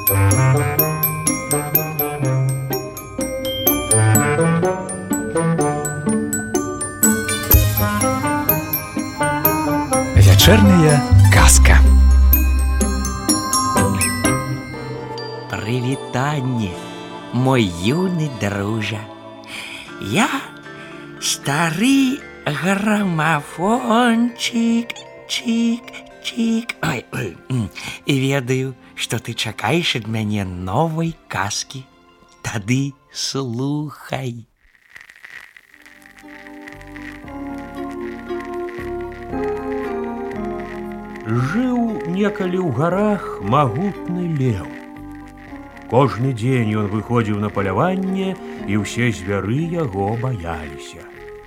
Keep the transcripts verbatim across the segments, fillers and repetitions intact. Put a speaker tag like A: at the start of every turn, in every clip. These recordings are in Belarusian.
A: Вечерняя казка.
B: Привітанне, мой юны дружа. Я стары грамафончик, чик, чик. Ой, ой. І ведаю, што ты чакаеш ад мяне новай казкі. Тады слухай.
C: Жыў некалі ў гарах магутны леў. Кожны дзень ён выходзіў на паляванне, і ўсе звяры яго баяліся.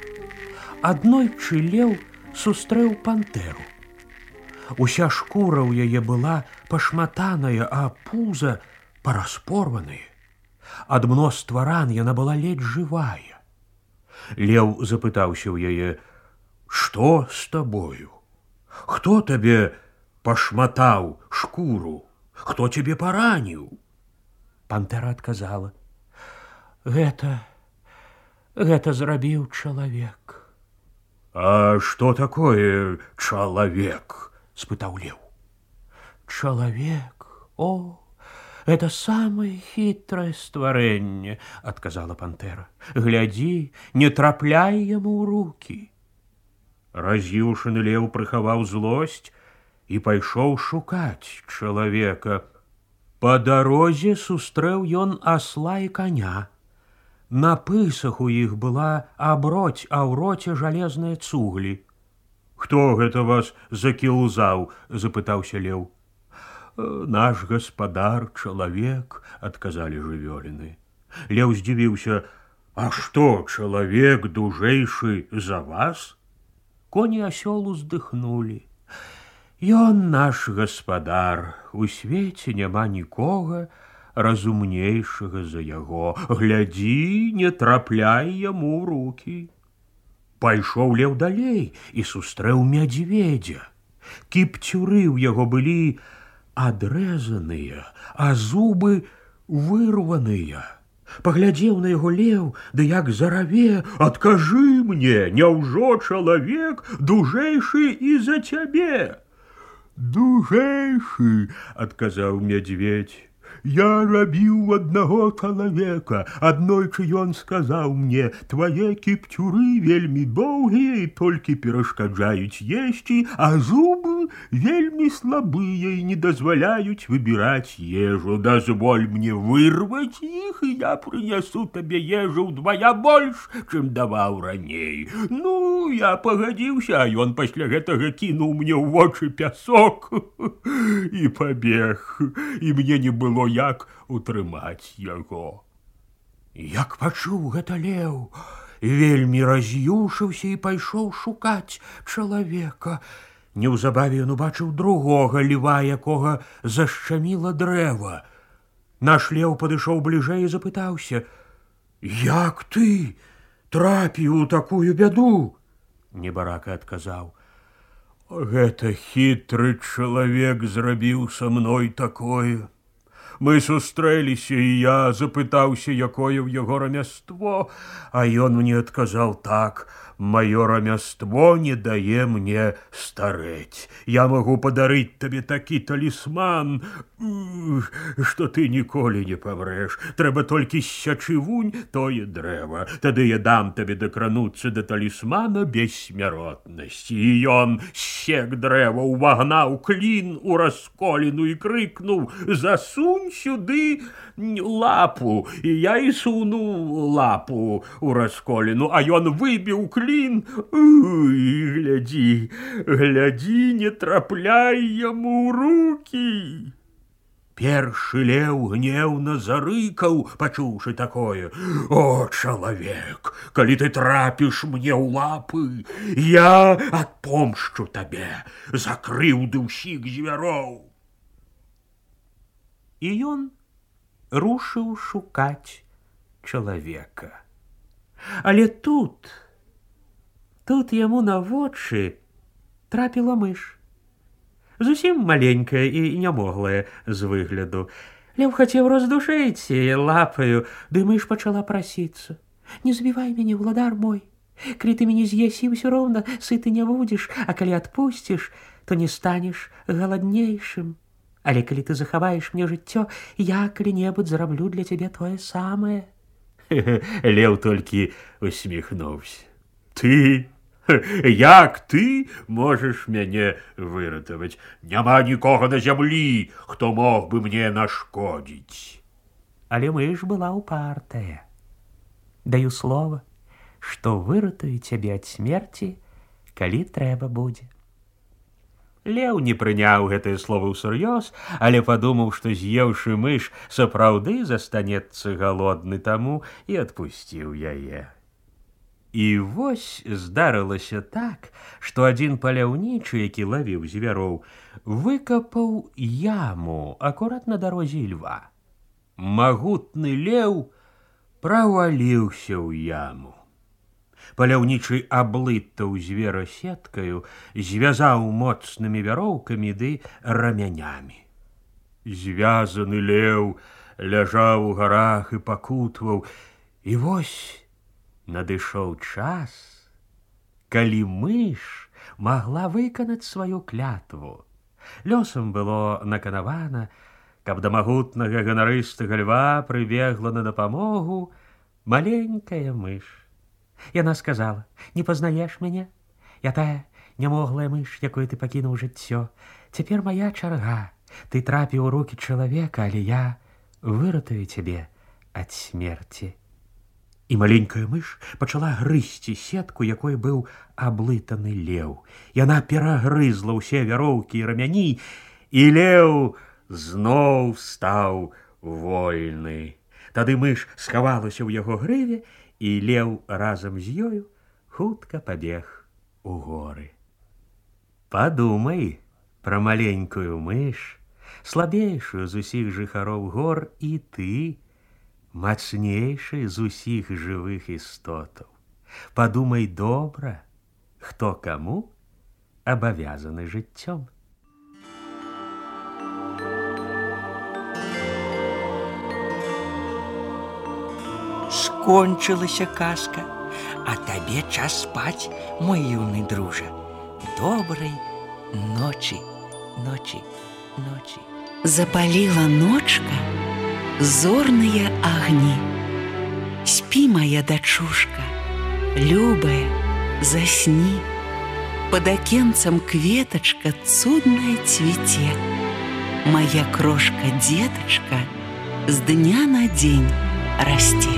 C: Аднойчы леў сустрэў пантэру. Уся шкура ў яе была пашматаная, а пуза параспорванае. Ад мноства ран яна была ледзь жывая. Леў запытаўся ў яе: «Што з табою? Хто табе пашматаў шкуру? Хто цябе параніў?» Пантэра адказала: Гэта, гэта зрабіў чалавек. «А што такое чалавек?» – спытаў леў. «Чалавек, о, это самае хітрае стварэнне», – адказала пантэра. «Глядзі, не трапляй яму ў рукі». Раз'юшаны леў прыхаваў злосць і пайшоў шукаць чалавека. Па дарозе сустрэў ён асла і коня. На пысах у іх была аброць, а ў роце жалезныя цуглі. «Хто гэта вас закілузаў?» – запытаўся леў. «Наш гаспадар, чалавек», – адказалі жывёліны. Леў здзівіўся: «А што, чалавек дужэйшы за вас?» Коні асёл уздыхнулі. «Ён наш гаспадар, у свеце няма нікога разумнейшага за яго. Глядзі, не трапляй яму ў рукі». Пайшоў леў далей і сустрэў мядзведзя. Кіпцюры ў яго былі адрэзаныя, а зубы вырваныя. Паглядзеў на яго леў, ды як зараве: «Адкажы мне, няўжо чалавек дужэйшы і за цябе?» «Дужэйшы», – адказаў мядзведзь. «Я рабіў аднаго чалавека. Аднойчы ён сказаў мне: твае кіпцюры вельмі доўгія і толькі перашкаджаюць есці, а зубы вельмі слабыя і не дазваляюць выбіраць ежу. Дазволь мне вырваць іх, і я прынясу табе ежу ўдвая больш, чым даваў раней». Ну, я пагадзіўся, а ён пасля гэтага кінуў мне ў вочы пясок і пабег, і мне не было як утрымаць яго. Як пачуў гэта леў, вельмі раз'юшыўся і пайшоў шукаць чалавека. Неўзабаве ён убачыў другога льва, якога зашчаміла дрэва. Наш леў падышоў бліжэй і запытаўся: «Як ты трапіў у такую бяду?» Небарака адказаў: «Гэта хітры чалавек зрабіў са мной такое. Мы сустрэліся, і я запытаўся, якое ў яго рамяство, а ён мне адказаў так: маё рамяство не дае мне старэць. Я магу падарыць табе такі талісман, што ты ніколі не памрэш. Трэба толькі ссячы вунь тое дрэва. Тады я дам табе дакрануцца да талісмана бессмяротнасці». І ён ссек дрэва, увагнаў клін у расколіну і крыкнуў: «Засунь сюды лапу». І я і сунуў лапу у расколіну, а ён выбіў клін. Уй, глядзі, глядзі, не трапляй яму ў рукі. Першы леў гнеўна зарыкаў, пачуўшы такое: «О, чалавек, калі ты трапіш мне ў лапы, я адпомшчу табе за крыўды ўсіх звяроў». І ён рушыў шукаць чалавека. Але тут, тут яму на вочы трапіла мыш. Зусім маленькая і нямоглая з выгляду.
B: Лев хотів роздушитися її лапою, ды миш почала проситься. Не забивай мяне, владар мой. Калі ты мяне з'есі, ўсё роўна сыты не будзеш, а калі адпусціш, то не станеш галаднейшым. Але калі ты захаваеш мне жыццё, я калі-небудзь зараблю для цябе тое самае.
C: Лев толькі усміхнуўся. Ты? Як ты можаш мяне выратаваць? Няма нікога на зямлі, хто мог бы мне нашкодзіць.
B: Але мыш была упартая. Даю слова, што выратую цябе ад смерці, калі трэба будзе. Леў не прыняў гэтае слова ўсур'ёз, але падумаў, што з'еўшы мыш сапраўды застанецца галодны, таму і адпусціў яе. І вось здарылася так, што адзін паляўнічы, які лавіў звяроў, выкапаў яму акурат на дарозе льва. Магутны леў праваліўся ў яму. Паляўнічы аблытаў звера сеткаю, звязаў моцнымі вяроўкамі ды рамянямі. Звязаны леў ляжаў у гарах і пакутваў, і вось надышоў час, калі мыш магла выканаць сваю клятву. Лёсам было наканавана, каб да магутнага ганарыстага льва прыбегла на дапамогу маленькая мыш. Яна сказала: не пазнаеш мяне? Я тая нямоглая мыш, якую ты пакінуў жыццё. Цяпер моя чарга. Ты трапіў у рукі чалавека, але я выратую цябе ад смерці. І маленькая мыш пачала грызці сетку, якой быў аблытаны леў. Яна перагрызла ўсе вяроўкі і рамяні, і леў зноў стаў вольны. Тады мыш схавалася ў яго грыве, і леў разам з ёю хутка пабег у горы. Падумай пра маленькую мыш, слабейшую з усіх жыхароў гор, і ты, мацнейшы з усіх жывых істотаў. Падумай добра, хто каму абавязаны жыццём. Скончылася казка, а табе час спаць, мой юны дружа. Добрай ночі, ночі, ночі.
D: Запалила ночка зорныя агні. Спі, моя дачушка, любая, засні. Под акенцам кветачка цудная цвіце. Моя крошка-детачка з дня на дзень расце.